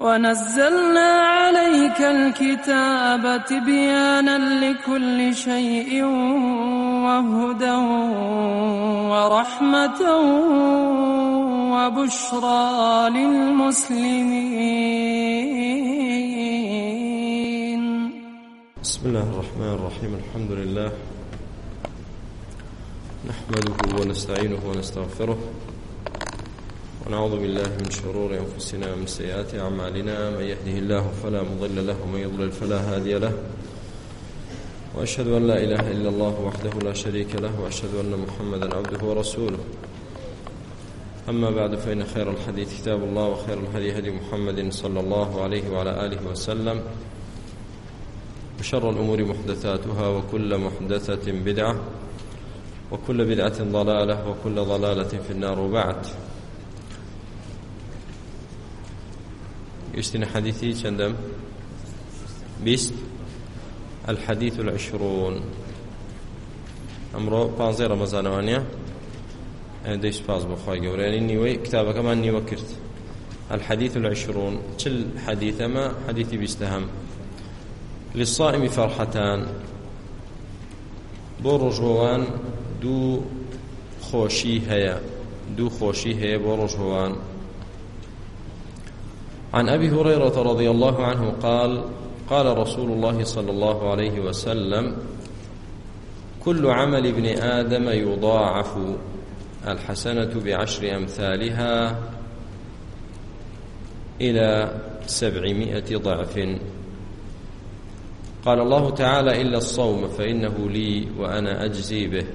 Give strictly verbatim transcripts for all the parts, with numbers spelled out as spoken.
ونزلنا عليك الكتاب تبيانا لكل شيء وهدى ورحمة وبشرى للمسلمين. بسم الله الرحمن الرحيم. الحمد لله نحمده ونستعينه ونستغفره ونعوذ بالله من شرور أنفسنا ومن سيئات أعمالنا. من يهده الله فلا مضل له ومن يضلل فلا هادي له، وأشهد أن لا إله إلا الله وحده لا شريك له، وأشهد أن محمدا عبده ورسوله. أما بعد، فإن خير الحديث كتاب الله، وخير الهدي هدي محمد صلى الله عليه وعلى آله وسلم، وشر الأمور محدثاتها، وكل محدثة بدعة، وكل بدعة ضلالة، وكل ضلالة في النار. وبعد، يشتنا حديثي چندم بيست الحديث العشرون. أمرو بانزي رمضان وانيا ديش باز بخواي قوريني نيوي كتابة كمان نيوي كرت الحديث العشرون. چل حديث ما حديثي بيستهم. للصائم فرحتان، بو رجوان دو خوشي هيا دو خوشي هيا بو رجوان. عن أبي هريرة رضي الله عنه قال قال رسول الله صلى الله عليه وسلم: كل عمل ابن آدم يضاعف، الحسنة بعشر أمثالها إلى سبعمائة ضعف. قال الله تعالى: إلا الصوم فإنه لي وأنا أجزي به،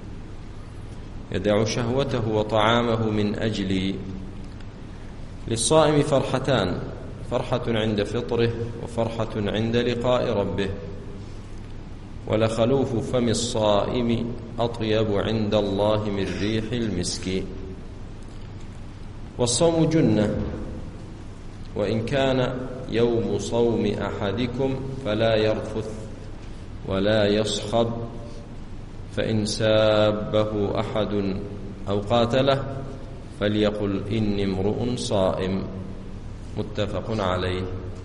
يدع شهوته وطعامه من أجلي. للصائم فرحتان، فرحة عند فطره، وفرحة عند لقاء ربه. ولخلوف فم الصائم أطيب عند الله من ريح المسك. والصوم جنة، وإن كان يوم صوم أحدكم فلا يرفث ولا يصخب، فإن سابه أحد أو قاتله فليقل إني امرؤ صائم. متفق عليه.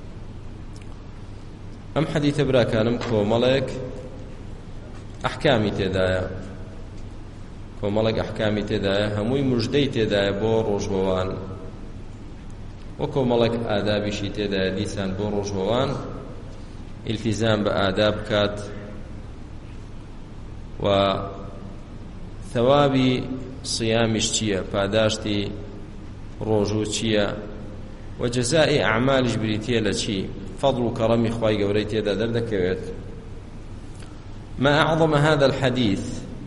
أم حديث براكانم كوملك أحكامي تدايا كوملك أحكامي تدايا هموي مجدي تدايا بو رجوان، وكوملك آدابي شي تدايا ديسان بو رجوان التزام بآداب كات، وثوابي صيامش چییە، پاداشتی ڕۆژوو چییە، و جەزای ئەعمالیش بریتیە لە چی، فەضڵ و کەڕەمی خوای گەورەی تێدا دەردەکەوێت. ما أعظم هذا الحديث،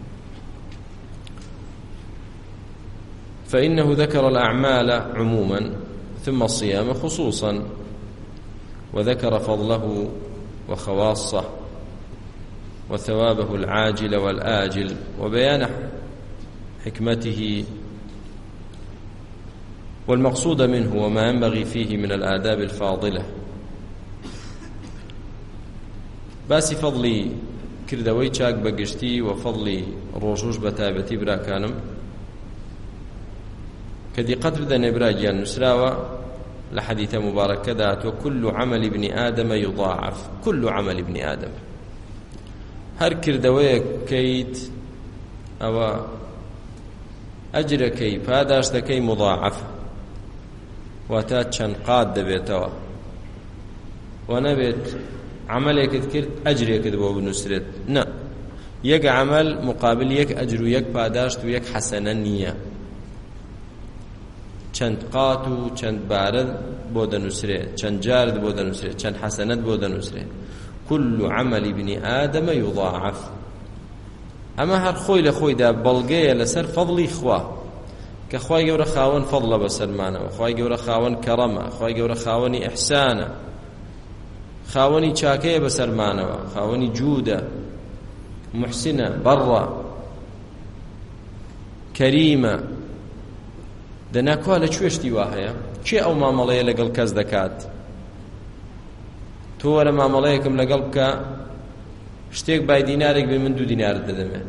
فإنه ذكر الأعمال عموما ثم الصيام خصوصا، وذكر فضله وخواصه وثوابه العاجل والآجل، وبيان حكمته والمقصود منه، وما ينبغي فيه من الآداب الفاضلة. باسی فەضلی کردەوەی چاک بەگشتی و فەضلی ڕۆژوش بە تایبەتی براکانم کە دیقەت بدەنێ براگیان نووسراوە لە حەدیثە مبارەکەدا هاتووە: كل عمل ابن آدم يضاعف. كل عمل ابن آدم، هەر کردەوەیەک بکەیت ئەوە ئەجرەکەی پاداشتەکەی مضاعف، واتە چەند قات دەبێتەوە، و نەبێت عملێکت کرد ئەجرێکت بۆ بنووسرێت. نە، یەک عمل مقابل یەک ئەجر و یەک پاداشت و یەک حەسەنە نییە، چەند قات و چەند بارد بۆ دەنووسرێت، چەند جارد بۆ دەنووسرێت، چەند حەسەنەت بۆ دەنووسرێت. كل عمل ابن آدم يضاعف. ئەمە هەر خۆی لە خۆیدا بەڵگەیە لەسەر فەضلی خوا، کە خوای گەورە خاوەن فەضلە بەسەرمانەوە، خوای گەورە خاوەن کەڕەمە، خوای گەورە خاوەنی ئیحسانە، خاوەنی چاکەیە بەسەرمانەوە، خاوەنی جوودە، محسنە، بەڕە، کەریمە. دەناکوا لە کوێشتی وا هەیە؟ کێ ئەو مامەڵەیە لەگەڵ کەس دەکات؟ تۆ وەرە مامەڵەیەکم لەگەڵ بکە، شتێک بای دینارێک بێ من دوو دینارت دەدەمێ.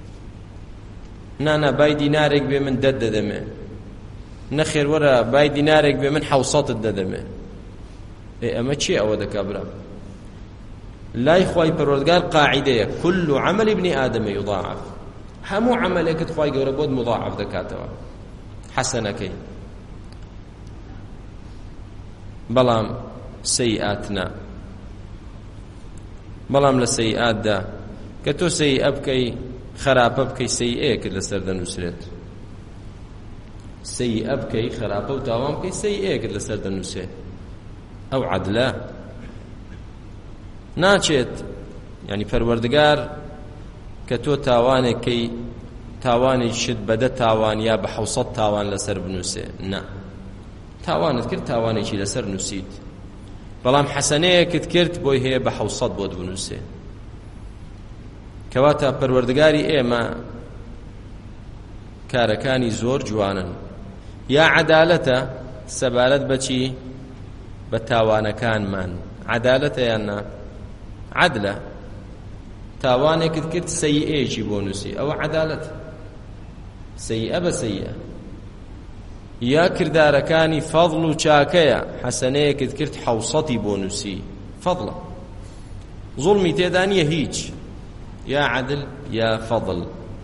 نانا بای دینارێک بێ من دەت دەدەمێ. نەخێر وەرە بای دینارێک بێ من حەوسەتت دەدەمێ. ئەمە چی ئەوە دەکا برام لای خوای پەروەردگار قاعیدەیە كل عمل ابن آدم يضاعف هەموو عملێکت خوای گەورە بۆت مضاعف دەکاتەوە حەسەنەکەی بەڵام سەیئاتنا بەڵام لە سەیئاتدا کە تۆ سەیئە بکەی خراپە بکەی سەیئەیەکت لەسەر دەنووسرێت سەیئە بکەی خراپە و تاوان بکەی سەیئەیەکت لەسەر دەنووسێت ئەو عەدلە ناچێت یعنی پەروەردگار کە تۆ تاوانێکەی تاوانی شت بەدە تاوان یا بە حەوسەد تاوان لەسەر بنووسێ نا تاوانت کرد تاوانێکی لەسەر نووسیت بەڵام حەسەنەیەکت کرد بۆی هەیە بە حەوسەد بۆت بنووسێ کەواتە پەروەردگاری ئێمە کارەکانی زۆر جوانن یا عەدالەتە سەبارەت بەچی بە تاوانەکانمان عەدالەتە یان نا عەدلە تاوانێکت کرد سەیئەیەکی بۆ نووسی ئەوە عەدالەت سەیئە بە سەیئە یا کردارەکانی فەضڵ و چاکەیە حەسەنەیەکت کرد حەوسەتی بۆ نووسی فەضڵە زوڵمی تێدا نییە هیچ یا عەدل یا فەضڵ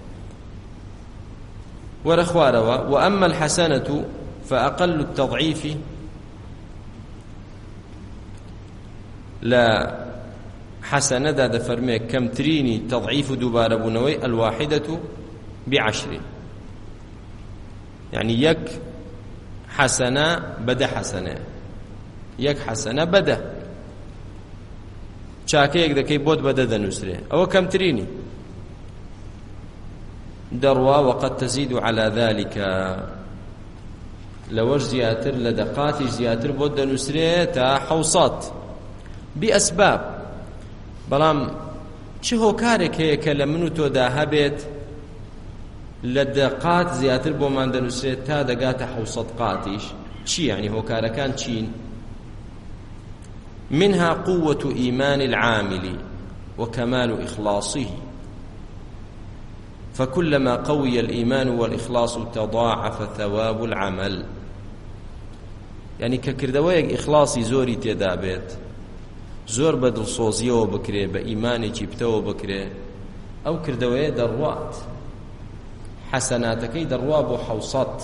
وەرە خوارەوە وأما الحسنة فأقل التضعيف لا حسنة دا دفرمي كم تريني تضعيف دوبارة بنوي الواحدة بعشر يعني يك حسنة بدا حسنة يك حسنة بدا چاکەیەک دەکەی بۆت بەدە دەنووسرێ ئەوە کەمترینی دەڕوا وقد تزيد على ذلك لەوەش زیاتر لە دەقاتی زیاتر بۆت دەنووسرێ تا حەوسەد بئەسباب بەڵام چ هۆکارێک هەیە کە لە من و تۆدا هەبێت لە دەقات زیاتر بۆمان دەنووسرێت تا دەگاتە حەوسەد قاتیش چی یعنی هۆکارەکان چین منها قوة إيمان العامل وكمال إخلاصه فكلما قوي الإيمان والإخلاص تضاعف ثواب العمل يعني ككردويك إخلاصي زوري تدابت زور بدل صوزيو بكري بإيماني جبتو بكري أو كردوية دروات حسناتكي درواب وحوصات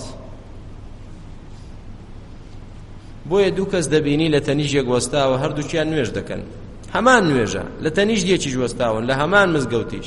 بۆیە دوو کەس دەبینی لە تەنیژێک وەستاوە هەردووکیان نوێژ دەکەن هەمان نوێژە لە تەنیژ یەکیش وەستاون لە هەمان مزگەوتیش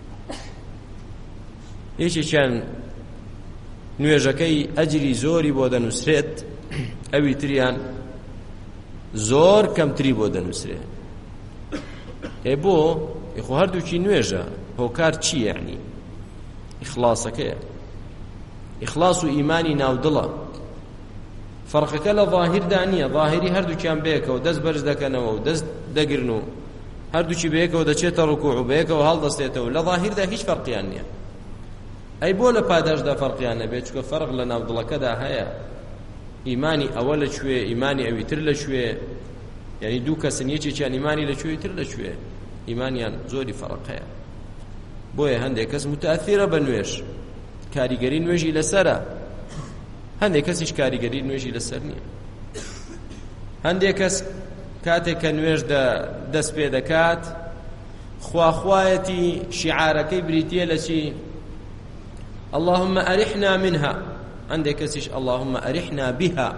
یەکێکیان نوێژەکەی ئەجری زۆری بۆ دەنووسرێت ئەوی تریان زۆر کەمتری بۆ دەنووسرێت ئێ بۆ خۆ هەردووکی نوێژە هۆکار چی یعنی ئیخلاسەکەیە ئیخلاس و ئیمانی ناودڵە فەرقەکە لە ظاهردا نییە ظاهری هەردووکیان بەیەکەوە دەست بەرز دەکەنەوە و دەست دەگرن و هەردووکی بەیەکەوە دەچێتە ڕوکوع و بەیەکەوە هەڵدەستێتەوە لە ظاهردا هیچ فەرقیان نییە ئەی بۆ لە پاداشدا فەرقیان نەبێت چونکە فەرق لە ناودڵەکەدا هەیە ئیمانی ئەوە لەکوێ ئیمانی ئەوی تر لەکوێ یعنی دوو کەسن یەکێکیان ئیمانی لەکوێی تر لەکوێ ئیمانیان زۆری فەرق هەیە بۆیە هەندێک کەس متەئەثیرە بە نوێژ کاریگەری نوێژی لەسەرە هەندێک کەسیش کاریگەری نوێژی لەسەر نییە هەندێک کەس کاتێک کە نوێژ دەست پێ دەکات خواخوایەتی شیعارەکەی بریتیە لە چی اللهم أرحنا منها هەندێک کەسیش اللهم أرحنا بها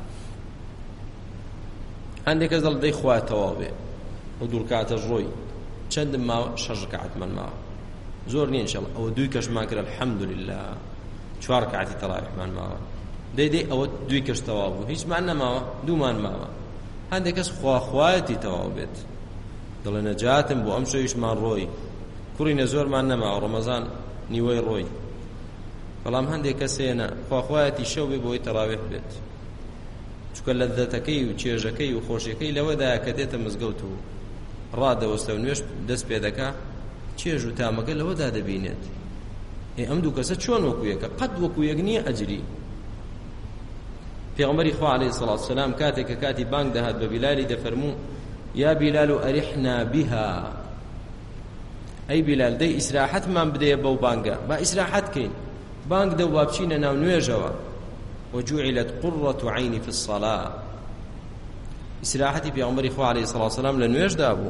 هەندێک کەس دەڵ دەی خوا تەواو بێ و دوو ڕکعەتە ڕۆی چەندم ماوە شەش ڕکعەتمان ماوە زۆر نییە ئینشەڵڵا ئەوە دووی کەشمان کرد الحەمدولله چوار ڕکعەتی تەراویحمان ماوە دەیدەی ئەوە دوی کەش تەواو بوو هیچمان نەماوە دوومان ماوە هەندێک کەس خواخوایەتی تەواو بێت دڵێ نەجاتم بۆ ئەم شەویشمان ڕۆی کوڕینە زۆرمان نەماوە ڕەمەزان نیوەی ڕۆی بەڵام هەندێک کەس هێنە خواخوایەتی شەو بێ بۆی تەراویح بێت چونکە لەذەتەکەی و چێژەکەی و خۆشیەکەی لەوەدایە کە دێتە مزگەوت و ڕادەوەستە و نوێش دەست پێ دەکا چێژ و تامەکە لەوەدا دەبینێت ئێ ئەم دوو کەسە چۆن وەکو یەکە قەت وەکو یەک نییە ئەجری پێغەمبەری خوا عەلەیهی سەڵاتو وسەلام کاتێک کە کاتی بانگ دەهات بە بیلالی دەفەرموو یا بیلال ئەریحنا بها ئەی بیلال دەی ئیسراحەتمان بدەیە بەو بانگە با ئیسراحەت کەین بانگ دە و با بچینە ناو نوێژەوە وجوعلت قرة عيني في الصلاة ئیسراحەتی پێغەمبەری خوا عەلەیهی سەڵاتو وسەلام لە نوێژدا بوو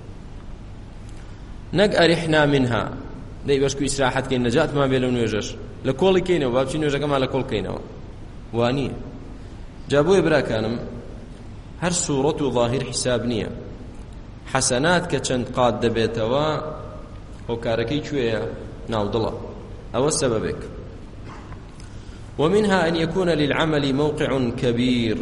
نەک ئەریحنا منها دەی بەشکو ئیسراحەتکەین نەجاتمان بێ لەو نوێژەش لە کۆڵی کەینەوە با بچین نوێژەکەمان لە کۆڵ کەینەوە وانییە جا بۆیە براکانم هەر سوورەت و ظاهر حیساب نییە حەسەنات کە چەند قات دەبێتەوە هۆکارەکەی کوێیە ناودڵە ئەوە سەبەبێک ومنها أن يكون للعمل موقع كبير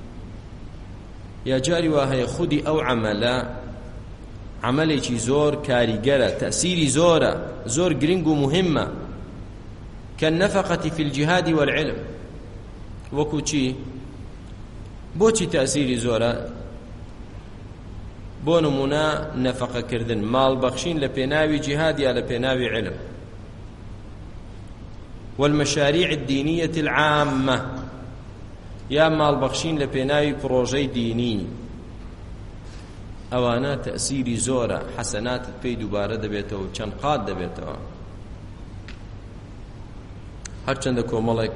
يا جاري وهي خدي أو عملا عملي زور كاريجرة تأثيري زورة زور جرينجو مهمة كالنفقة في الجهاد والعلم وكوتشي بوتشي تأثيري زورة بونمونا نفقة كردن مال بخشين لبيناوي جهاد يا لبيناوي علم والمشاريع الدينية العامة يا مال بخشين لبيناوي بروجي ديني ئەوانە تەئسیری زۆرە حەسەناتت پێی دووبارە دەبێتەوە و چەند قات دەبێتەوە هەرچەندە کۆمەڵێک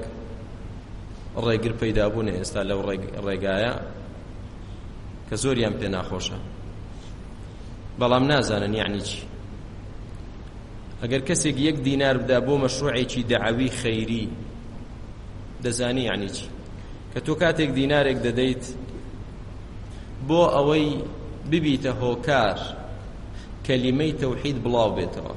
ڕێگر پەیدا بوونێ ئێستا لەو ڕێگایە کە زۆریان پێ ناخۆشە بەڵام نازانن یعنی چی ئەگەر کەسێک یەک دینار بدا بۆ مەشروعێکی دەعەوی خەیری دەزانی یعنی چی کە تۆ کاتێک دینارێک دەدەیت بۆ ئەوەی ببیتە هۆکار کەلیمەی تەوحید بڵاو بێتەوە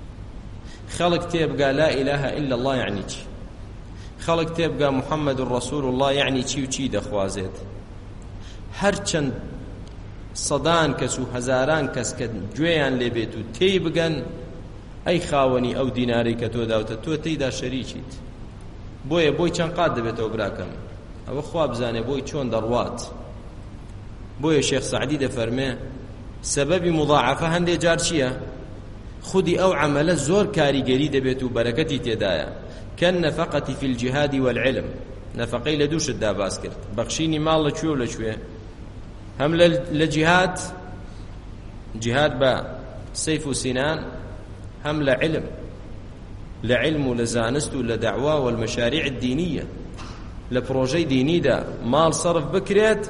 خەڵک تێبگا لا ئیلاهە ئیلا الله یعنی چی خەڵک تێبگا محەممەد ڕەسوول الله یعنی چی و چی دەخوازێت هەرچەند سەدان کەس و هەزاران کەس کە گوێیان لێبێت و تێی بگەن ئەی خاوەنی ئەو دینارەی کە تۆ داوتە تۆ تێیدا شەریکیت بۆیە بۆی چەند قات دەبێتەوە براکەم ئەوە خوا بزانێ بۆی چۆن دەڕوات بۆیە شێخ سەعدی دەفەرمێ سەبەبی مضاعفە هەندێ جار چییە خودی ئەو عەمەلە زۆر کاریگەری دەبێت و بەرەکەتی تێدایە كالنفقة في الجهاد والعلم نفقەی لە دووشتدا باس کرد بەخشینی ماڵ لەکوێ و لەکوێ هەم لە جیهاد جیهاد بە سەیف و سینان هەم لە علم لە علم و لە زانست و لە دەعوا و المەشاریع الدینیە لە پرۆژەی دینیدا ماڵ سەرف بکرێت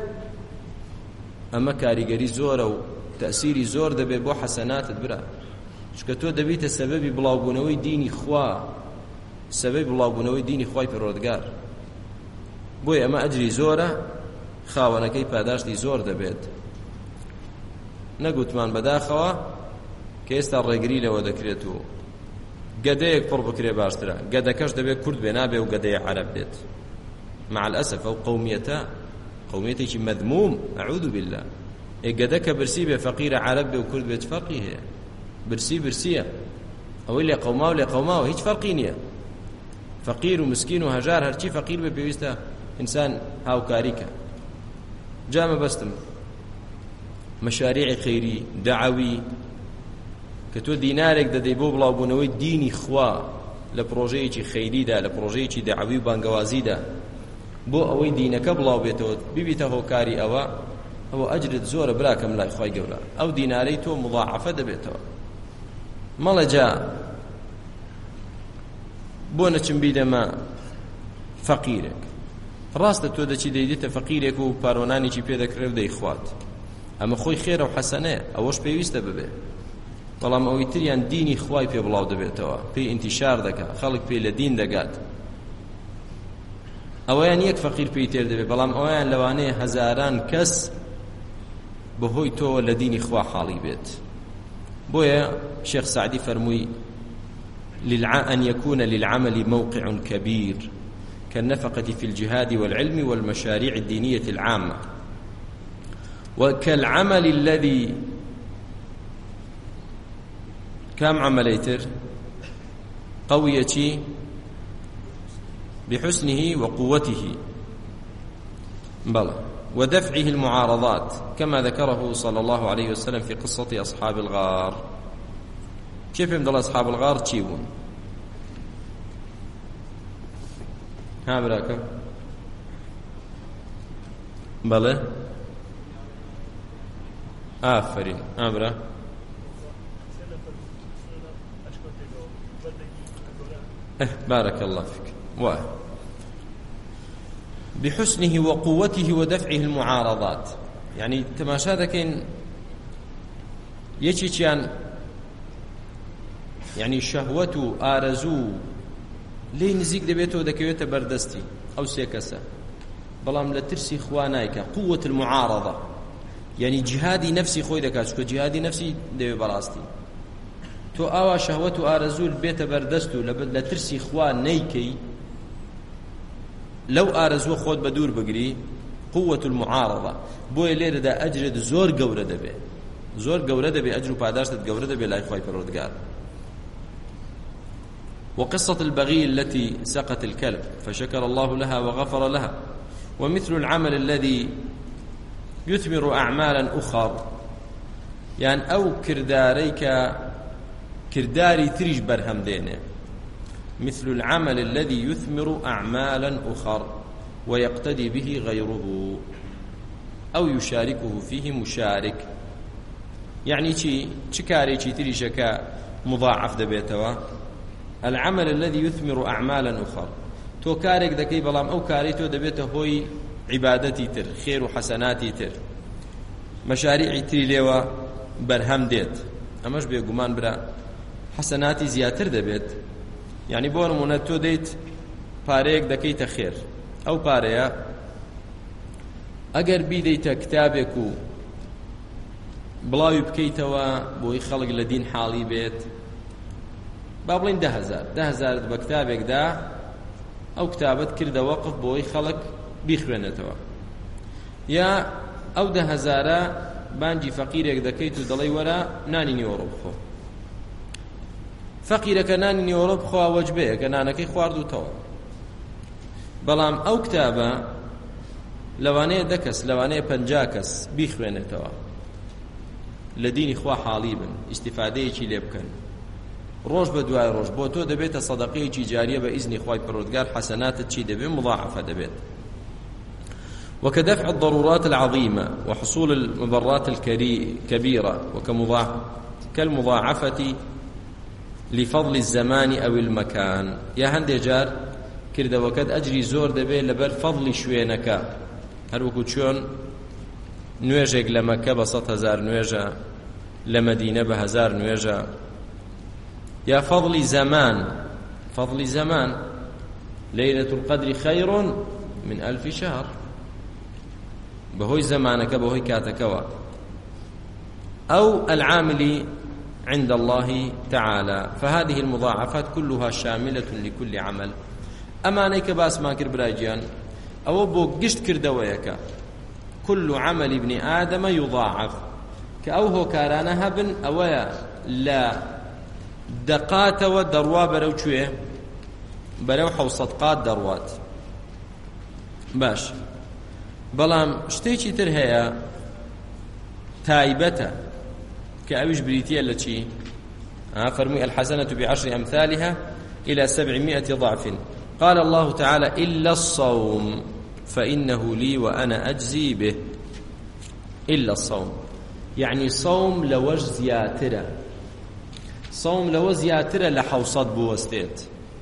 ئەمە کاریگەری زۆرە و تەئسیری زۆر دەبێت بۆ حەسەناتت برا چکە تۆ دەبیتە سەبەبی بڵاوبوونەوەی دینی خوا سەبەبی بڵاوبوونەوەی دینی خوای پەروەردگار بۆیە ئەمە ئەجری زۆرە خاوەنەکەی پاداشتی زۆر دەبێت نەگوتمان بەداخەوە کە ئێستا ڕێگری لەوە دەکرێت و گەدەیەک پڕ بکرێ باشترە گەدەکەش دەبێت کورد بێ نابێ و گەدەیە عەرەب بێت مع الأسف ئەو قەومیەتە قوميتي مذموم أعوذ بالله إجدك برسي بفقير عرب وكرد بيت فرقي هي برسي برسية أو اللي قوماه ولا قوماه هيج فرقينية فقير ومسكين وهجار هرشي فقير ببيسته إنسان هاو كاريكا جامع بستم مشاريع خيري دعوي كتو دينارك دا ديبو بلا بونوي ديني خوا لبروجيتي خيري دا لبروجيتي دعوي بانقوازي دا بۆ ئەوەی دینەکە بڵاو بێتەوە ببیتە هۆکاری ئەوە ئەوە ئەجرت زۆرە براکەم لای خوای گەورە ئەو دینارەی تۆ مضاعفە دەبێتەوە مەڵە جا بۆ نەچم بیدەمە فەقیرێک ڕاستە تۆ دەچی دەیدێتە فەقیرێک و پارۆنانێکی پێدەکرێ و دەیخوات ئەمە خۆی خێرە و حەسەنەیە ئەوەش پێویستە ببێ بەڵام ئەوەی تریان دینی خوای پێ بڵاو دەبێتەوە پێی ئینتیشار دەکات خەڵک پێی لە دین دەگات ئەوەیان یەک فەقیر پێی تێر دەبێت بەڵام ئەویان لەوانەیە هەزاران کەس بەهۆی تۆ لە دینی خوا حاڵی بێت بۆیە شێخ سعدی فەرمووی أن يكون للعمل موقع كبير كالنفقة في الجهاد والعلم والمشاريع الدينية العامة وكالعمل الذي كم عمليتر قويتي بحسنه وقوته بلى ودفعه المعارضات كما ذكره صلى الله عليه وسلم في قصة أصحاب الغار كيف يمدل أصحاب الغار تشيبون ها براكم بلى آفرين أمرا إيه بارك الله فيك واه بحسنه وقوته ودفعه المعارضات یعنی تەماشا دەکەین یەکێکیان یعنی شەهوەت و ئارەزوو لێی نزیک دەبێتەوە دەکەوێتە بەردەستی ئەو سێ کەسە بەڵام لە ترسی خوا نایکە قووەت المعارەضە یعنی جیهادی نەفسی خۆی دەکات چکە جیهادی نەفسی دەوێت بەڕاستی تۆ ئاوا شەهوەت و ئارەزوو بێتە بەردەست و لە ترسی خوا نەیکەی لەو ئارەزووە خۆت بە دوور بگری قووەت المعارەضە بۆیە لێرەدا ئەجرت زۆر گەورە دەبێت زۆر گەورە دەبێت ئەجر و پاداشتت گەورە دەبێت لای خوای پەروەردگار. وقصة البغي التي سقت الكلب فشكر الله لها وغفر لها ومثل العمل الذي يثمر أعمالا أخر يعني أو كرداريك كرداري تريج برهم دينه مثل العمل الذي يثمر أعمالا أخر ويقتدي به غيره أو يشاركه فيه مشارك يعني شي شكاري شي تري شكا مضاعف دبيتوا العمل الذي يثمر أعمالا أخر تو كارك دكي بلام أو كاري تو دبيته هوي عبادتي تر خير وحسناتي تر مشاريع تري ليوا برهم ديت أماش بيقومان برا حسناتي زياتر دبيت يعني بون منتو ديت باريك دكيت خير أو باريا أجر بيديت كتابك بلاوي بكيتوا بوي خلق لدين حالي بيت بابلين ده هزار ده هزار بكتابك ده أو كتابت كرد وقف بوي خلق بيخرنتوا يا أو ده هزارة بانجي فقيرك دكيتو دلي ولا ناني نيورو بخو فقيرك ناني نيورو بخو وجبه كنانكي خواردو توا بلام أو كتابة لوانه دكس لوانه پنجاكس بيخرنتوا لديني خوا حاليبن استفاده چي لبكن روش بدوای روش بۆ تۆ دەبێتە سەدەقەیەکی جاریە بە ئیزنی خوای پەروەردگار حەسەناتت چی دەبێت مضاعفە دەبێت. وكدفع الضرورات العظيمة وحصول المضرات الكبيرة كالمضاعفة لفضل الزمان أو المكان يا هندي جار كرد وكد أجري زور دەبێت لەبەر فضل شوێنەکە هەر وەکو چۆن نوێژێک لە مەکە بە سەد هەزار نوێژە لە مەدینە بە هەزار نوێژە يا فضل زمان فضل زمان ليلة القدر خير من ألف شهر بهوي زمانك بهوي كاتكوا أو العامل عند الله تعالى فهذه المضاعفات كلها شاملة لكل عمل أمانيك باس ما كر براجيان أو بو قشت كردويك كل عمل ابن آدم يضاعف كأوه كارانا هبن أويا لا دقاتەوە دەڕوا بەرەو کوێ بەرەو حەوسەد قات دەڕوات باش بەڵام شتێکی تر هەیە تایبەتە کە ئەویش بریتیە لە چی فەرمووی الحەسەنەة بعشر أمثالها إلى سبعمائة ضعف قال الله تعالى إلا الصوم فإنه لي وأنا أجزي به إلا الصوم يعني صوم لوج زياترة صوم لو زياتر لحوصد بوستيت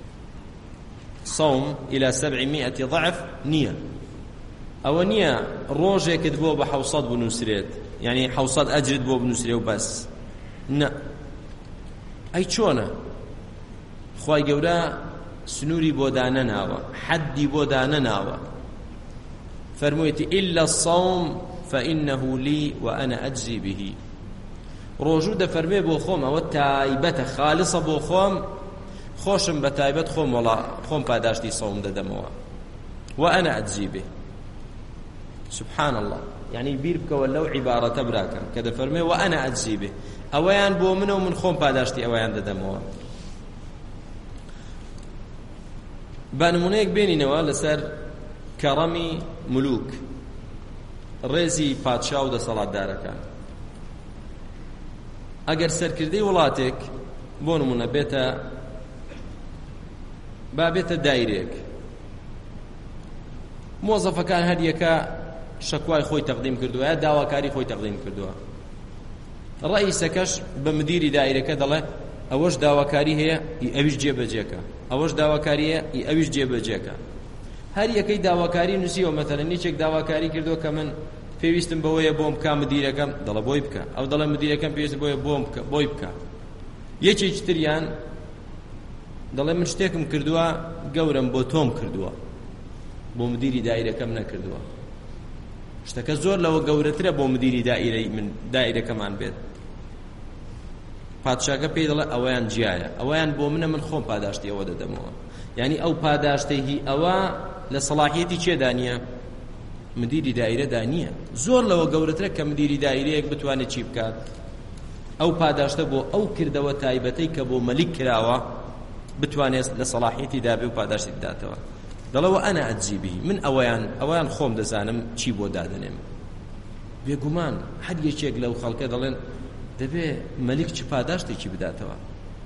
صوم إلى سبعمائة ضعف نية أو نية روجة كتبوه بحوصد بنسريت يعني حوصد أجرد بو بنسريت وبس نا أي چونه خواهي قولا سنوري بودانا ناوى حدي بودانا ناوى فرمويتي إلا الصوم فإنه لي وأنا أجزي به ڕۆژوو دەفەرمێ بۆ خۆم ئەوە تایبەتە خالصە بۆ خۆم خۆشم بە تایبەت خۆم وەڵا خۆم پاداشتی سەوم دەدەمەوە وأنا أجزي به سبحان الله يعني بیر بکەوە لەو عیبارەتە براکەم کە دەفەرمێ وأنا أجزي به ئەوەیان بۆ منە و من خۆم پاداشتی ئەوەیان دەدەمەوە. با نمونەیەک بێنینەوە لەسەر کەڕەمی ملوک ڕێزی پادشا و دەسەڵاتدارەکان. ئەگەر سەرکردەی وڵاتێک بۆ نمونە بێتە با بێتە دایرێک مۆزەفەکان هەریەکە شەکوای خۆی تەقدیم کردووە یا داواکاری خۆی تەقدیم کردووە ڕئیسەکەش بە مدیری دایرەکە دەڵێ ئەوەش داواکاری هەیە ئەویش جێبەجێکە ئەوەش داواکاری هەیە ئەویش جێبەجێکە هەر یەکەی داواکاری نووسیوە مەتەلەن نیچێک داواکاری کردووە کە من پێویستم بەوەیە بۆم بکە مدیرەکەم دەڵە بۆی بکە ئەو دەڵێ مدیرەکەم پێویستم بۆیە بۆم بکە بۆی بکە یەکێکی تریان دەڵێ من شتێکم کردووە گەورم بۆ تۆم کردووە بۆ مدیری دایرەکەم نەکردووە شتەکە زۆر لەوە گەورەترە بۆ مدیری دائیرەی من دائیرەکەمان بێت پادشاکە پێی دەڵێ ئەوەیان جیایە ئەوەیان بۆ منە من خۆم پاداشتی ئەوە دەدەمەوە یعنی ئەو پاداشتەی ئەوە لە سەڵاحیەتی چێدا نییە مدیری دائیرەدا نییە زۆر لەوە گەورەترە کە مدیری دائیرەیەک بتوانێت چی بکات ئەو پاداشتە بۆ ئەو کردەوە تایبەتەی کە بۆ مەلیک کراوە بتوانێت لە سەڵاحیەتی دابێ و پاداشتی بداتەوە دەڵەوە ئەنا ئەجزی بهی من ئەوەیان ئەوەیان خۆم دەزانم چی بۆ دادنێم بێگومان هەر یەکێک لەو خەڵکە دەڵێن دەبێ مەلیک چ پاداشتێکی بداتەوە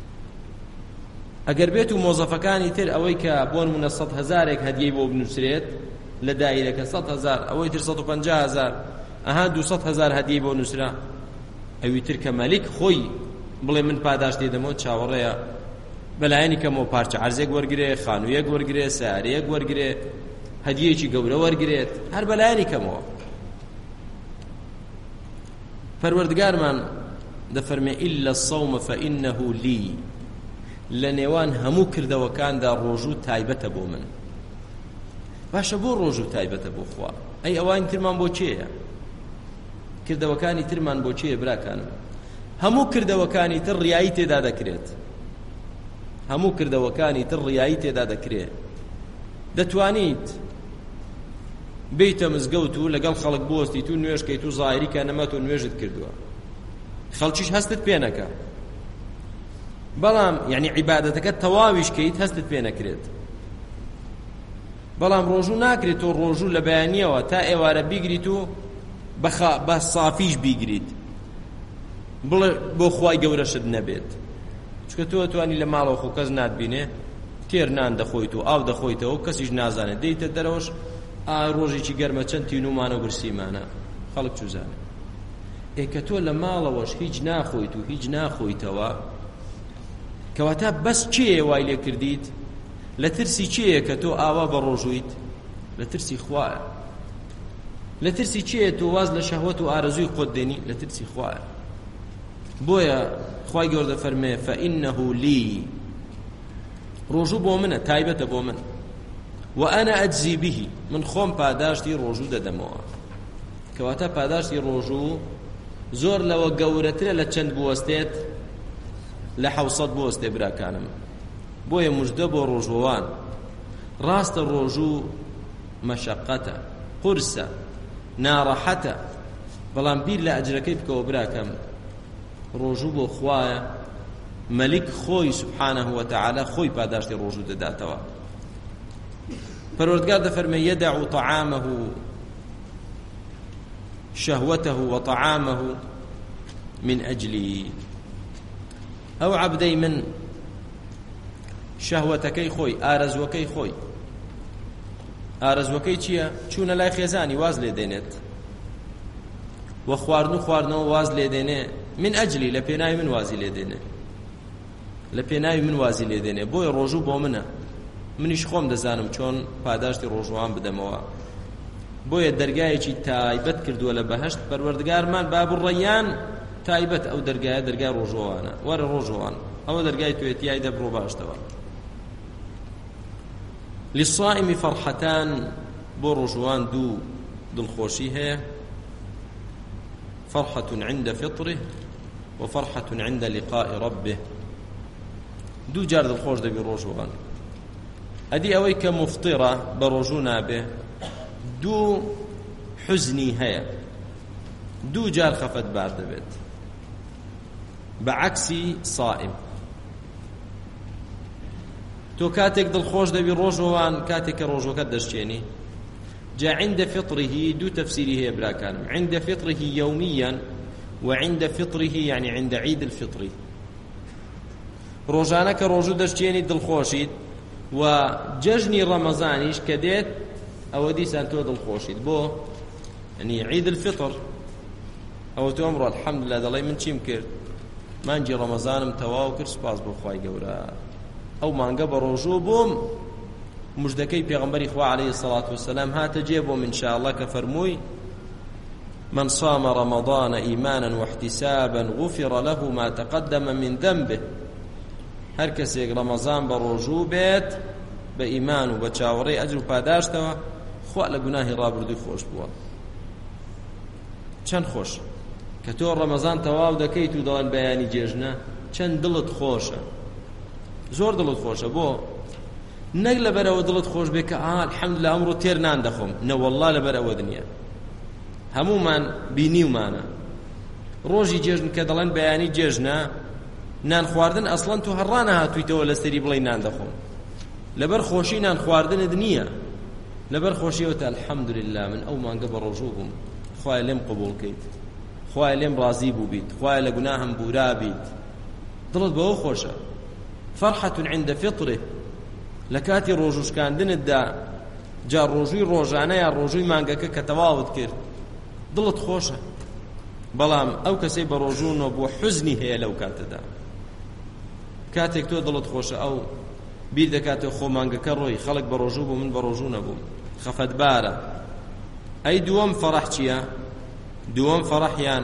ئەگەر بێت و مۆزەفەکانی تر ئەوەی کە بۆ نمونە سەد هەزارێک هەدیەی بۆ بنووسرێت لە دایرەکە سەد هەزار ئەوەی تر سەد و پەنجا هەزار ئەها دووسەد هەزار هەدیەی بۆ نووسرا ئەوی تر کە مەلیک خۆی بڵێ من پاداشتی دەمەوە چاوەڕێیە بەلایەنی کەمەوە پارچە عەرزێک وەرگرێ خانوویەک وەرگرێ سیارەیەک وەرگرێ هەدیەیەکی گەورە وەرگرێت هەر بەلایەنی کەمەوە پەروەردگارمان دەفەرمێ ئیلا الصەومە فەئینەهو لی لە نێوان هەموو کردەوەکاندا ڕۆژوو تایبەتە بۆ من باشە بۆ ڕۆژوو تایبەتە بۆ خوا ئەی ئەوانی ترمان بۆ چێیە کردەوەکانی ترمان بۆ چێیە براکانم هەموو کردەوەکانی تر ڕیایی تێدا دەکرێت هەموو کردەوەکانی تر ڕیایی تێدا دەکرێت دەتوانیت بیتە مزگەوت و لەگەڵ خەڵک بۆستیت و نوێژکەیت و زاهری کە نەمەت و نوێژت کردووە خەڵکیش هەستت پێ نەکا بەڵام یعنی عیبادەتەکە تەواویش کەیت هەستت پێ نەکرێت بەڵام ڕۆژوو ناکرێت تۆ ڕۆژوو لە بەیانیەوە تا ئێوارە بیگریت و بە سافیش بیگریت بڵێ بۆ خوای گەورەشت نەبێت چکە تۆ توانی لە ماڵەوە خۆ کەس ناتبینێ تێر نان دەخۆیت و ئاو دەخۆیتەوە و کەسیش نازانێت دەیتە دەرەوەش ئا ڕۆژێکی گەرمە چەند تینومانە و برسیمانە خەڵک چوزانێ ئێ کە تۆ لە ماڵەوەش هیچ ناخۆیت و هیچ ناخۆیتەوە کەواتە بەس چێیە وای لێ کردیت لە ترسی چێیە کە تۆ ئاوا بە ڕۆژویت لە ترسی خوایە لە ترسی چێیە تۆ واز لە شەهوەت و ئارەزووی خۆت دێنی لە ترسی خوایە بۆیە خوای گەورە فەرمێ فەئینەهو لی ڕۆژوو بۆ منە تایبەتە بۆ من و ئەنا ئەجزی بهی من خۆم پاداشتی ڕۆژوو دەدەمەوە کەواتە پاداشتی ڕۆژوو زۆر لەوە گەورەترە لە چەند بوەستێت لە حەوسەد بوەستێ براکانم بۆیە موژدە بۆ ڕۆژوەوان ڕاستە ڕۆژوو مەشەقەتە قورسە ناڕەحەتە بەڵام بیر لە ئەجرەکەی بکەوە براکەم ڕۆژوو بۆ خوایە مەلیک خۆی سبحانه وتعالى خۆی پاداشتی ڕۆژوو دەداتەوە پەروەردگار دەفەرمێ یەدەعو طعامه شهوته وطعامه من أجلي أو عبدي من شهوتكي خوي آرزوكي خوي آرزوكي چيا چون لا خيزاني واز لدينت وخواردنو خواردنو واز لدينه من أجلي لبيناي من وازي لدينه لبيناي من وازي لدينه بوي روجو بو منه منیش خۆم دەزانم چۆن پاداشتی ڕۆژوان بدەمەوە بۆیە دەرگایەکی تایبەت کردووە لە بەهەشت پەروەردگارمان باب الڕەیان تایبەت ئەو دەرگایە دەرگای ڕۆژوانە وەرە ڕۆژوان ئەوە دەرگای توێتیای دەبڕۆ باشتەوە للصائم فرحتان بۆ ڕۆژوان دوو دڵخۆشی هەیە فرحة عند فطره وفرحة عند لقاء ربه دوو جار دڵخۆش دەبی ڕۆژوان ئەدی ئەوەی کە مفتڕە بە ڕۆژوو نابێ دوو حوزنی هەیە دوو جار خەفەتبار دەبێت بەعەکسی صائم تۆ کاتێک دڵخۆش دەبی ڕۆژوان کاتێک کە ڕۆژەکەت دەشتێنی جا عند فطره دوو تەفسیری هەیە براکانم عند فطره يوميا وعند فطره يعني عند عيد الفطر ڕۆژانە کە ڕۆژوو دەشتێنی دڵخۆشیت و جەژنی ڕەمەزانیش کە دێت ئەوە دیسان تۆ دڵخۆشیت بۆ ینی عید الفطر ئەوە تۆ ئەمڕۆ الحەمدولله دەڵێ من چیم کرد مانگی ڕەمەزانم تەواو کرد سوپاس بۆ خوای گەورە ئەو مانگە بە ڕۆژوو بووم مژدەکەی پێغەمبەری خوا عەلەیهی سەڵات وسەلام هاتە جێ بۆم ئینشاءالله کە فەرمووی من صام رمضان إيمانا واحتسابا غفر له ما تقدم من ذنبه هر کەسێک ڕەمەزان بە ڕۆژوو بێت بە ئیمان و بە چاوەڕێی ئەجر و پاداشتەوە خوا لە گوناهی ڕابردووی خۆش بووە. چەند خۆش کە تۆ ڕەمەزان تەواو دەکەیت و دەڵێن بەیانی جێژنە، چەند دڵت خۆشە، زۆر دڵت خۆشە. بۆ نەک لەبەرەوە دڵت خۆش بێ کە ئا الحەمدوللا ئەمڕۆ تێر نان دەخۆم، نە وەڵڵا لەبەرەوە دنیا هەمومان بینیومانە ڕۆژی جێژن کە دەڵێن بەیانی جێژنە، نان خواردن ئەسڵەن تو هەڕانە هاتوویتەوە لەسەری بڵێ نان دەخۆم، لەبەر خۆشی نان خواردنت نییە، لەبەر خۆشیەوەتە الحەمدوللا من ئەو مانگە بە ڕۆژوو بووم، خوایە لێم قبوڵ کەیت، خوایە لێم ڕازی بوو بیت، خوایە لە گوناهم بورا بیت، دڵت بەوە خۆشە. فەرحەتون عیندە فیطره، لە کاتی ڕۆژوشکاندنتدا، جا ڕۆژووی ڕۆژانە یا ڕۆژووی مانگەکە کە تەواوت کرد دڵت خۆشە. بەڵام ئەو کەسەی بە ڕۆژوونەوە بۆ حوزنی هەیە لەو کاتەدا، کاتێک تۆ دڵت خۆشە ئەو بیر دەکاتەوە خۆ مانگەکە ڕۆی خەڵک بە ڕۆژوو بوو من بە ڕۆژوو نەبووم، خەفەتبارە. ئەی دووەم فەرەح چییە؟ دووەم فەرەحیان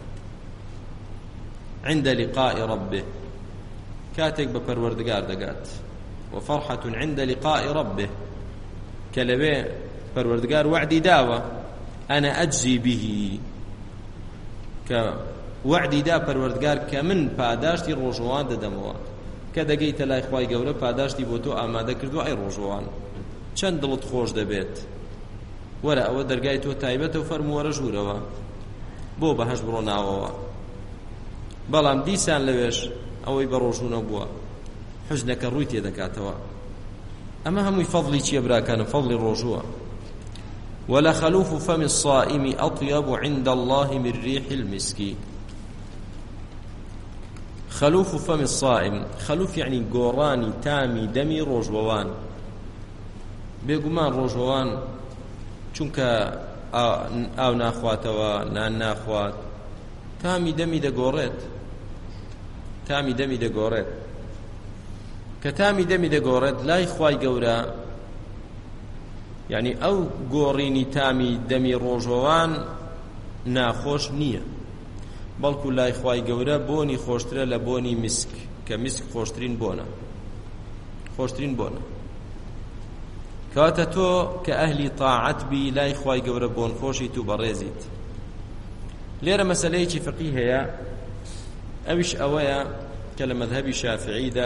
عند لقاء ربه، كاتك بپروردگار دەگات. وفرحة عند لقاء ربه، کە لەوێ پەروەردگار وعدی داوە أنا أجزي به، کە وعدی دا پەروەردگار کە من پاداشتی ڕۆژەوان دەدەمەوە، کە دەگەیتە لای خوای گەورە پاداشتی بۆ تۆ ئامادە کردووە ئەی ڕۆژەوان، چەند دڵت خۆش دەبێت. وەرە ئەوە دەرگای تۆ تایبەتە و فەرمووەرە ژوورەوە بۆ بەهەشت بڕۆ ناوەوە. بەڵام دیسان لەوێش ئەوەی بە ڕۆژوونە بووە حوزنەکە ڕووی تێدەکاتەوە. ئەمە هەمووی فەضلی چییە براکانم؟ فەضلی ڕۆژووە. ولخلوف فم الصائم أطيب عند الله من ريح المسك. خلوف فم الصائم، خلوف يعني گۆڕانی تامی دەمی ڕۆژوەوان. بێگومان ڕۆژوەوان چونکە ئاو ناخواتەوە، نان ناخوات، تامی دەمی دەگۆڕێت، تامی دەمی دەگۆڕێت. کە تامی دەمی دەگۆڕێت لای خوای گەورە، یعنی ئەو گۆڕینی تامی دەمی ڕۆژەوان ناخۆش نییە، بەڵکو لای خوای گەورە بۆنی خۆشترە لە بۆنی مسک، کە مسک خۆشترین بۆنە، خۆشترین بۆنە. کەواتە تۆ کە ئەهلی تاعەت بی لای خوای گەورە بۆن خۆشیت و بەڕێزیت. لێرە مەسەلەیەکی فقی هەیە، ئەویش ئەوەیە کە لە مەذهەبی شافعیدا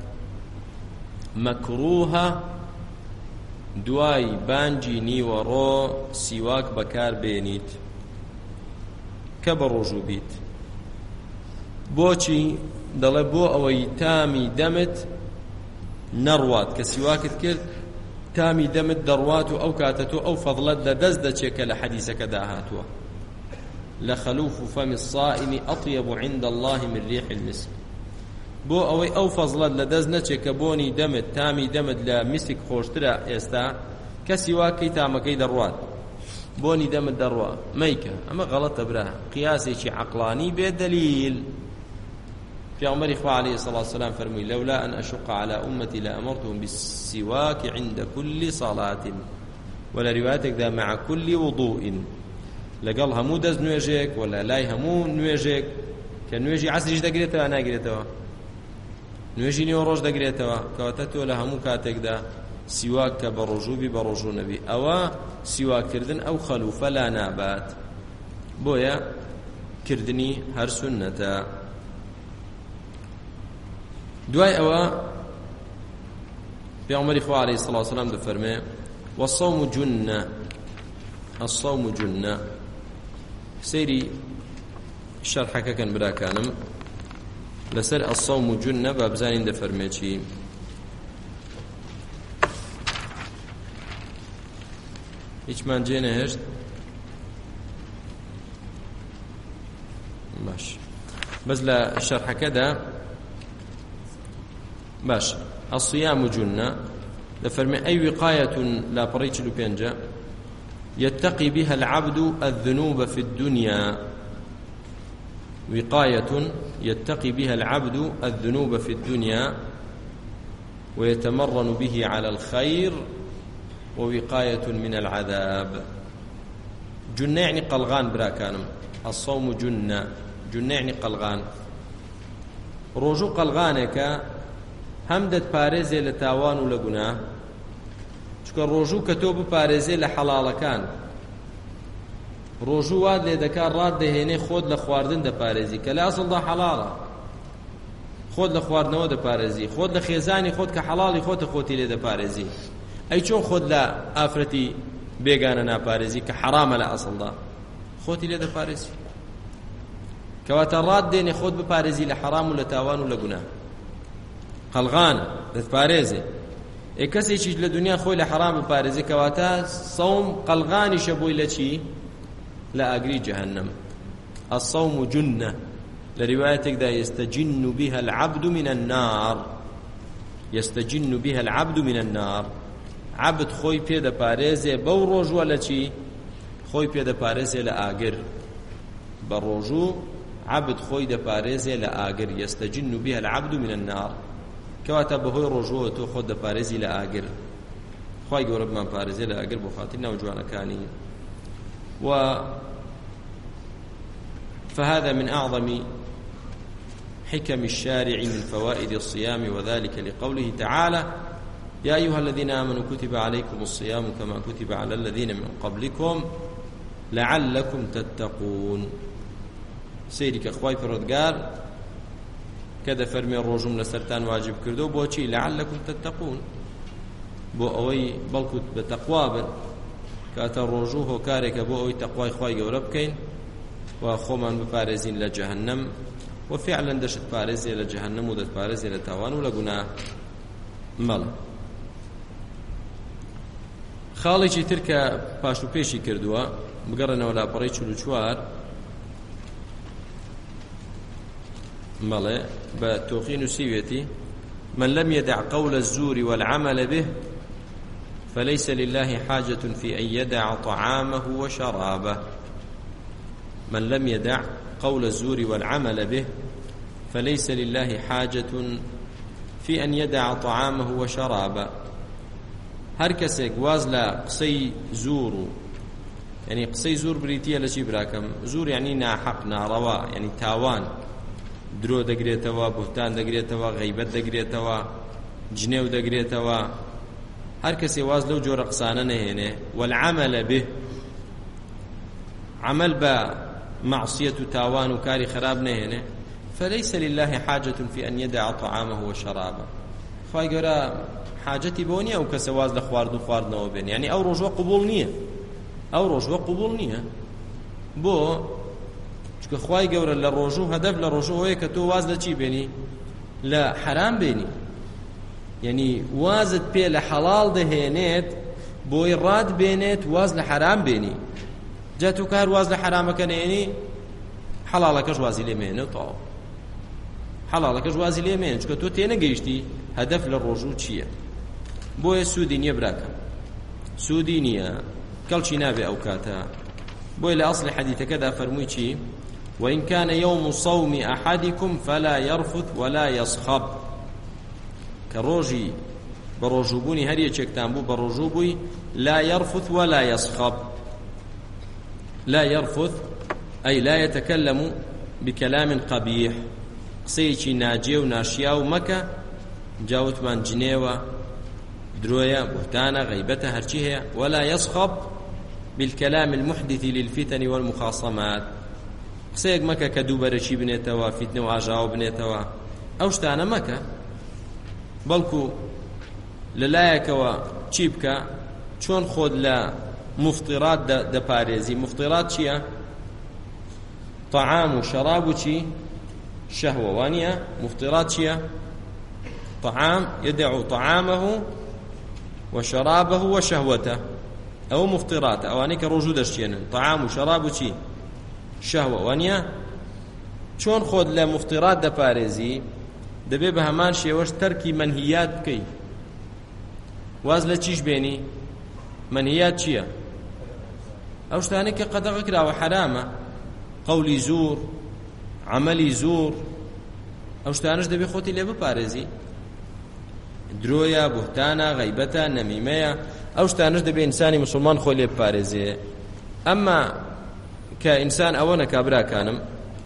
مەکروهە دوای بانگی نیوەڕۆ سیواک بەکار بێنیت کە بە ڕۆژوو بیت. بۆچی؟ دەڵێ بۆ ئەوەی تامی دەمت نەڕوات، کە سیواکت کرد تامی دەمت دەڕوات و ئەو کاتە تۆ ئەو فەضلەت لە دەست دەچێت کە لە حەدیسەکەدا هاتووە. لخلوف فم الصائم أطيب عند الله من ريح المسك. بۆ ئەوەی ئەو فەضلەت لە دەست نەچێت کە بۆنی دەمت تامی دەمت لە میسک خۆشترە. ئێستا کەسی واکەی تامەکەی دەڕوات، بۆنی دەمت دەڕوا، مەیکە. ئەمە غەڵەتە برا، قیاسێکی عەقڵانی بێ دەلیل. پیامبەری خوا عەلەیهی سەڵاتو وەسەلام فەرمووی لەولا ئەن ئەشق عەلى ئومەتی لەئەمەرتهم بالسیواک عند كل صلاة، ولا ریوایەتێکدا مع كل وضوء، لەگەڵ هەموو دەست نوێژێک ولا لای هەموو نوێژێک. کە نوێژی عەسریش دەگرێتەوە ناگرێتەوە، نوێژی نیوەڕۆژ دەگرێتەوە. کەواتە تۆ لە هەموو کاتێکدا سیواک کە بە ڕۆژووبی بە ڕۆژوو نەبی، ئەوە سیواکردن ئەو خەلوفە لا نابات، بۆیە کردنی هەر سونەتە. دوای ئەوە پێغەمبەری خوا عەلەیهی سەڵاتو وەسەلام دەفەرمێ والصوم جنة، الصوم جنة. سەیری شەرحەکەکەن براکانم لەسەر الصوم جنة با بزانین دەفەرمێ چی. هیچمان جێ نەهێشت؟ باش، بەس لە شەرحەکەدا باش. الصيام جنة دەفەرمێ ئەی وقاية لا پەڕەی چل و پێنجە يتقي بها العبد الذنوب في الدنيا. وقاية يتقي بها العبد الذنوب في الدنيا ويتمرن به على الخير ووقاية من العذاب. جنة يعني قلغان براكانم الصوم جنة جنة يعني قلغان ڕۆژوو قەلغانێکە هەم دەتپارێزێ لە تاوان و لە گوناه چکە ڕۆژوو کە تۆ بپارێزێ لە حەڵاڵەکان ڕۆژوو وات لێ دەکات ڕات دەهێنێ خۆت لە خواردن دەپارێزی کە لە ئەسڵدا حەڵاڵە خۆت لە خواردنەوە دەپارێزی خۆت لە خێزانی خۆت کە حەڵاڵی خۆتە خۆتی لێ دەپارێزی ئەی چۆن خۆت لە ئافرەتی بێگانە ناپارێزی کە حەرامە لە ئەسڵدا خۆتی لێ دەپارێزی کەواتە ڕات دێنێ خۆت بپارێزی لە حەرام و لە تاوان و لە گوناه قەلغانە دەتپارێزێ ئێ کەسێکیش لە دنیا خۆی لە حەرام بپارێزێ کەواتە سەوم قەلغانیشە بۆی لە چی لە ئاگری جەهەنەم الصوم جنة لروايتك دا يستجن بها العبد من النار يستجن بها العبد من النار عبد خوي بيدا باريزي بو روجو ولا شي خوي بيدا باريزي لآقر بروجو عبد خوي دا باريزي لآقر يستجن بها العبد من النار كواتا بهوي روجو تو خود دا باريزي لآقر خوي قرب من باريزي لآقر بخاطرنا وجوانا كاني و فهذا من أعظم حكم الشارع من فوائد الصيام وذلك لقوله تعالى يا أيها الذين آمنوا كتب عليكم الصيام كما كتب على الذين من قبلكم لعلكم تتقون سيرك أخوي فرودقار كذا فرمي الرجم لسرتان واجب كردو بوشي لعلكم تتقون بو أوي بلكت بتقوابا كاتا الرجوه كارك بو أوي تقوى إخوي قولبكين وخومان بپارێزین لە جەهەنەم و فعلا دەشت پارێزێ لە جەهەنەم و دەتپارێزێ لە تاوان و لە گوناه مەڵە خاڵێکی تر کە پاش و پێشی کردووە بگەڕێنەوە لاپەڕەی چل و چوار مەڵێ بە تۆقی نووسیوێتی من لم يدع قول الزور والعمل به فليس لله حاجة في أن يدع طعامه وشرابه من لم يدع قول الزور والعمل به فليس لله حاجة في أن يدع طعامه وشرابه هر کەسێک واز لە قسەی زور و يعني قسەی زور بریتیە لە چی براکەم زور يعني ناحەق ناڕەوا يعني تاوان درۆ دەگرێتەوە بوهتان دەگرێتەوە غەیبەت دەگرێتەوە جنێو دەگرێتەوە هەر کەسێ واز لەو جۆرە قسانە نەهێنێ والعمل به عمل بە معصية تاوان وكاري خراب نهنه فليس لله حاجة في أن يدع طعامه وشرابه خواهي قرأ حاجتي بونية أو كسواز لخوارد وخوارد نوبين يعني أو رجوع قبول نية أو رجوع قبول نية بو چکە خواهي قرأ للرجوع هدف للرجوع هيك تو واز لچي بيني لا حرام بيني يعني وازت بي لحلال دهينيت بوي راد بينيت واز لحرام بيني جاتو كار واز لحرامك نيني حلالك جوازي لمين وطاو حلالك جوازي لمين چکە تۆ تێنە گەیشتی هەدەف لە ڕۆژوو چییە بۆیە سوودی نییە براکەم سوودی نییە کەڵکی نابێ ئەو کاتە بۆیە لە ئەسڵی حەدیثەکەدا فەرمووی چی وإن كان يوم صوم أحدكم فلا يرفث ولا يصخب كروجي بروجوبوني هريه چكتان بو بروجوبوي لا يرفث ولا يصخب لا يرفث أي لا يتكلم بكلام قبيح قسيكي ناجي وناشيا ومكة جاوت من جنيوة دروية بهتانة غيبتها هرشيها ولا يصخب بالكلام المحدث للفتن والمخاصمات قسيك مكة كدوبرشي بنيتوا فتنة وعجاو بنيتوا أوشتانا مكة بلكو للايكوا تشيبكا چون خود لا مفطرات دا باريزي مفطرات چيا طعام وشراب وشي شهوة وانيا مفطرات چيا طعام يدع طعامه وشرابه وشهوته أو مفطرات أوانيك روجودش چينا طعام وشراب وشي شهوة وانيا چون خود لا مفطرات دا باريزي دبي بهمان شيوش تركي منهيات بكي واز لچيش بيني منهيات چيا ئەو شتانەی کە قەدەغە کراوە حرامە قەولی زور عەمەلی زور ئەو شتانەش دەبێ خۆتی لێ بپارێزی درۆیە بوهتانە غەیبەتە نەمیمەیە ئەو شتانەش دەبێ ئینسانی موسڵمان خۆی لێ بپارێزێ ئەمما كإنسان أولا كابرا كانم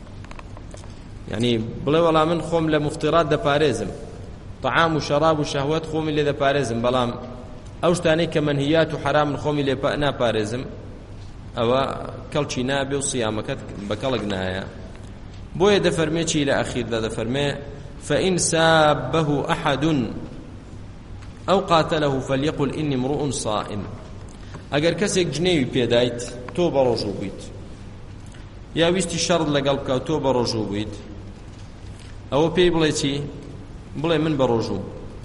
يعني بڵێ وەڵام من خۆم لە مفترات دەپارێزم طعام و شەراب و شەهوەت خۆمی لێ دەپارێزم بەڵام ئەو شتانەی کە مەنهیات و حرام خۆمی لێ ناپارێزم ئەوە کەڵکی نابێ و سیامەکەت بە کەڵک نایە بۆیە دەفەرمێ چی لە ئەخیردا دەفەرمێ فإن سابه أحد أو قاتله فليقل إني امرؤ صائم ئەگەر کەسێک جنێوی پێدایت تۆ بە ڕۆژوو بوویت یا ویستی شەڕ لەگەڵ بکە تۆ بە ڕۆژوو بوویت ئەوە پێی بڵێ چی بڵێ من بە ڕۆژوم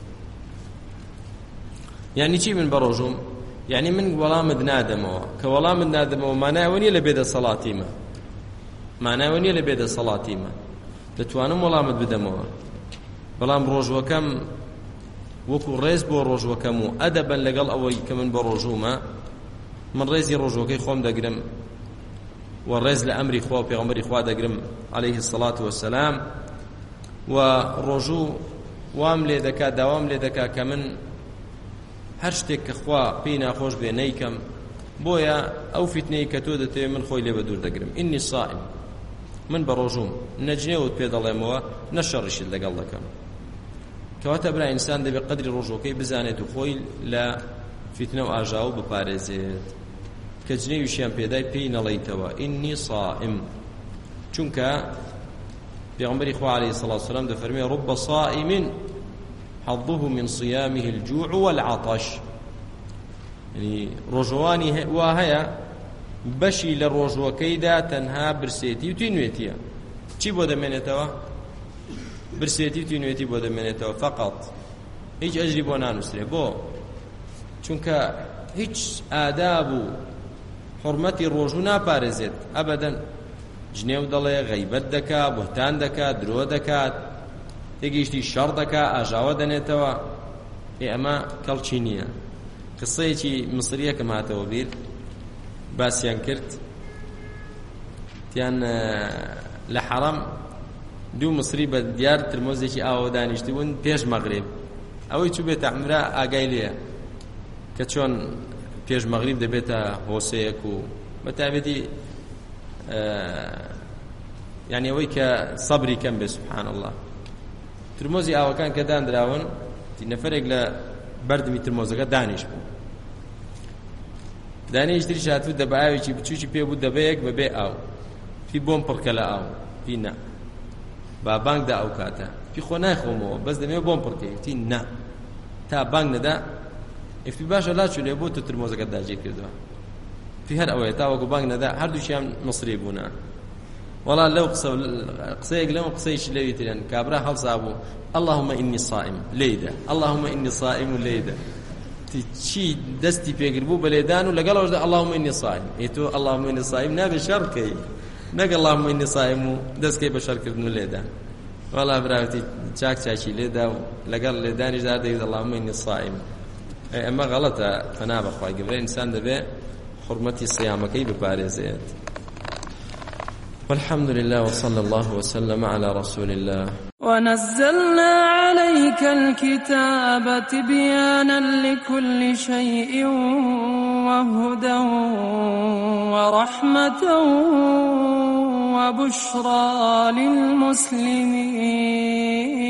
یعنی چی من بە ڕۆژوم یعنی من وەڵامت نادەمەوە کە وەڵامت نادەمەوە مانایەوە نییە لە بێدەسەڵاتیمە مانایەوە نییە لە بێدەسەڵاتیمە دەتوانم وەڵامت بدەمەوە بەڵام ڕۆژوەکەم وەکو ڕێز بۆ ڕۆژوەکەم و ئەدەبەن لەگەڵ ئەوەی کە من بە ڕۆژومە من ڕێزی ڕۆژوەکەی خۆم دەگرم و ڕێز لە ئەمری خوا و پێغەمبەری خوا دەگرم عەلەیهی السەڵات وەسەلام و ڕۆژوو وام لێ دەکات داوام لێ دەکات کە من هەر شتێک کە خوا پێی ناخۆش بێ نەیکەم بۆیە ئەو فیتنەی کە تۆ دەتەوێت من خۆی لێ بە دوور دەگرم ئینی صائم من بە ڕۆژوم نەجنێوت پێ دەڵێمەوە نەشەڕیشت لەگەڵ دەکەم کەواتە برا ئینسان دەبێت قەدری ڕۆژۆکەی بزانێت و خۆی لە فیتنە و ئاژاو بپارێزێت کە جنێویشیان پێدای پێی نەڵێیتەوە ئینی صائم چونکە پێغەمبەری خوا عەلەیهی السەڵات وەسەلام دەفەرمێ رب صائم حظه من صيامه الجوع والعطش يعني ڕۆژەوانی وا هەیە بەشی لە ڕۆژوەکەیدا تەنها برسێتی و تینوێتیە چی بۆ دەمێنێتەوە برسێتی و تینوێتی بۆ دەمێنێتەوە فقط هیچ ئەجری بۆ نانووسرێ بۆ چونکە هیچ ئاداب و حرمەتی ڕۆژوو ناپارێزێت ئەبەدەن جنێو دەڵێ غەیبەت دەکات بوهتان دەکات درۆ دەکات تێگەیشتی شەڕ دەکات ئاژاوە دەنێتەوە ئێ ئەمە کەڵکی نییە قسەیەکی مسریەکەم هاتەوە بیر باسییان کرد تیان لە حەرەم دوو مصری بە دیار ترمۆزێکی ئاوە دانیشتبوون پێش مەغریب ئەوەی چوو بێتە عمرا ئاگای لێیە کە چۆن پێش مەغریب دەبێتە هۆسەیەک و بەتایبەتی یعنی ئەوەی کە سەبری کەم بێ سوبحان الله ترمۆزی ئاوەکان کە دانراون نەفەرێک لە بەردمی ترمۆزەکە دانیش بوو دانیش دریش هاتوو دەبە ئاوێکی بچووکی پێ بوو دەبەیەک بەبێ ئاو پی بۆم پڕکە لە ئاو پی نا با بانگدا ئەو کاتە پی خۆ نایخۆمەوە بەس دەمێ بۆم پڕکەی تی نا تا بانگ نەدا ئفتی باشە لاچو لێ بۆ تو ترمۆزەکەت داگیر کردووە پی هەر ئەوەیە تاوەکو بانگ نەدا هەردووشیان مصری بوونا وەڵا لەو قسە قسەیەک لەم قسەیشی لەوی ترێن کابرا هەڵسا بوو اللهم إني صائم ليدا اللهم إني صائم ليدا چی دەستی پێگر بوو بەلێدان و لەگەڵەوەشدا اللهم إني صائم ئیتۆ اللهم إني صائم نابێ شەڕکەی نەک اللهم إني صائم و دەستکەی بە شەڕکردن و لێدان وەڵا براوتی چاک چاکی لێدا و لەگەڵ لێدانیشدا دەیوت اللهم إني صائم ئەمە غەڵەتە فەنا بەخوای گەورە ئینسان دەبێ حرمەتی صیامەکەی بپارێزێت والحمد لله وصلى الله وسلم على رسول الله ونزلنا عليك الكتاب تبيانا لكل شيء وهدى ورحمة وبشرى للمسلمين